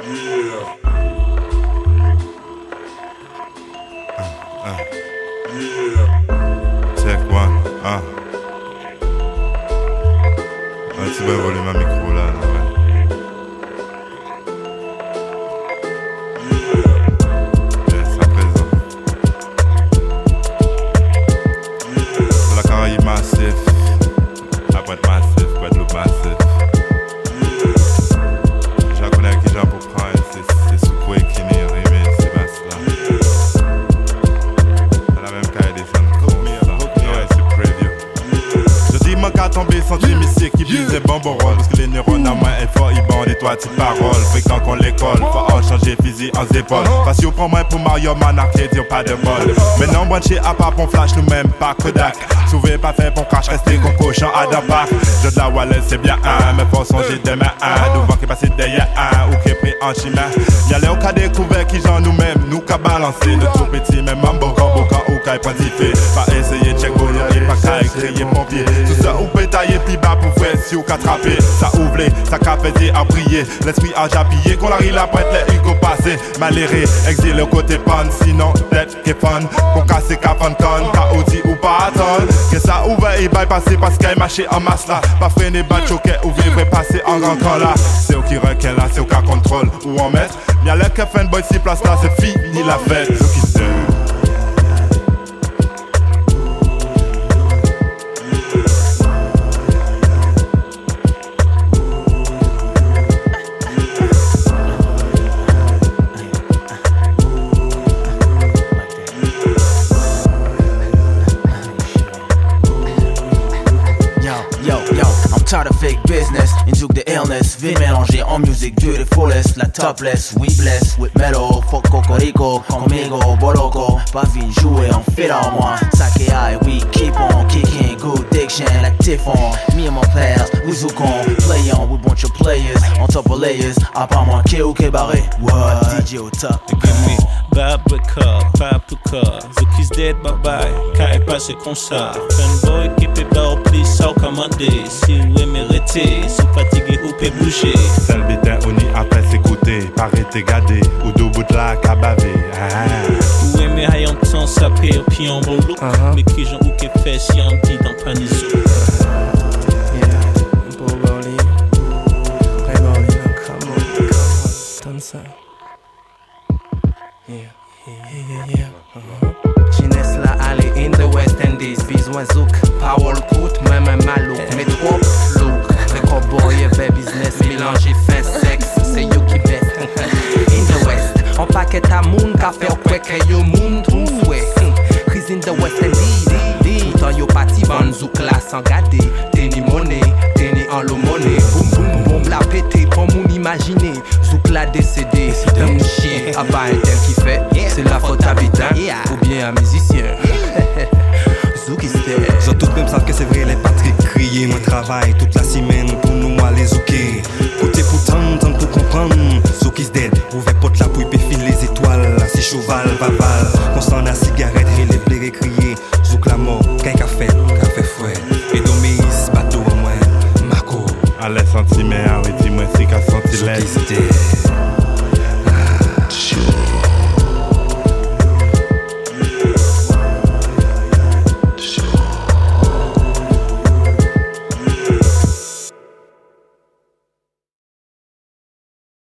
Check one, un petit peu volume à micro là, ouais. Yes, à présent. La Caraïbe massif, la boîte massif, Guadeloupe massif. Je la connais qui j'en pour prendre, c'est Soukoué qui n'est rimé, c'est basse là. C'est la même caille des sons. Ouais, c'est preview. Je dis manque à tomber sans timicier qui bise des bonbons rôles. Parce que les neurones en main est fort, ils bandent et toi tu paroles. Fréquent qu'on l'école, faut en changer physique en épaules. Parce qu'on prend moins pour Mario Man arcade, y'a pas de bol. Mais non, branché à part pour flash, nous même pas Kodak. Sauvé pas fait pour crash, rester qu'on cochon à d'abac. Je de la Wallace, c'est bien un, mais faut songer demain un. Devant qui passe derrière un, ou qui est pris en chemin. Y'a les au cas découvert qui j'en nous-mêmes, nous qu'à balancer. De tout petit, même mambo, bocan ou qu'à pontifier. Pas essayer de check bouillon, et pas qu'à crier pompier. Tout ça ou pétailler, puis bas pour faire si ou qu'à attraper. Ça ouvre, ça qu'a fait à prier. L'esprit a japillé, qu'on arrive la prête, les Hugo passé. Maléré, exilé au côté pan, sinon tête qui fun. Qu'on casse qu'à fan con, qu'à outil ou pas attendre. Que ça ouvre et bypasser parce qu'il y a marché en masse là. Pas freiner, pas choquer ou vivre et passer en grand camp là. C'est au qui requin là, c'est au cas contrôle ou en mettre. Y'a l'air que fanboy si place là, c'est fini la fête. Ce qui se Tired of fake business, into the illness. Vite mélangé en musique to the fullest. La topless, we bless with mellow. Fuck cocorico, conmigo, boloco. Pas vine jouer, on fait en moi. Sake high, we keep on kicking. Good diction, active on. Me and my pals, we zouk on. Play on, we bunch of players. On top of layers, à part moi, K.O.K. barré. What? DJ au top. Give me Babuka, Zoukis dead, bye bye. Car est passé comme ça. Fanboy qui peut pas oublier ça commander. Si vous méritez, si fatigué ou peut bouger. Seul bétain, on y après s'écouter. Paraît gardé, ou deux bouts de la cabavé. Ou aimez hayon temps sapé, puis en bon look. Mais qui j'en ou qui fait si on dit dans Panizo. Jeunesse la allée in the West Indies. Besoin zouk, power coûte, même un malouk. Mais trop look, record boy et fait business. Mélanger fin sexe, c'est you qui best. In the West, on paquet à moun, café au quick et yo moun tout souhait. Crise in the West Indies. Tout en yo parti, van zouk la sans garder. Teni monnaie, teni en l'eau monnaie. Boum boum boum la pété, pour moun imaginer. Zouk la décédé, d'un chien, à bas un tel qui fait. C'est la faute habitant, ou bien un musicien. Zouk is there. Ils ont tout même savent que c'est vrai, les Patrick crier. Moi travaille toute la semaine pour nous aller zouker. Côté pourtant, tant pour comprendre. Zouk is dead, ouvert porte la pouille, péfile les étoiles. Si cheval, vaval, constant la cigarette, et les blés crier. Zouk la mort, qu'un café fouet. Et doméis, bateau en moins, Marco. Allez, sentiment, oui, dis-moi, c'est qu'à sentir l'aise.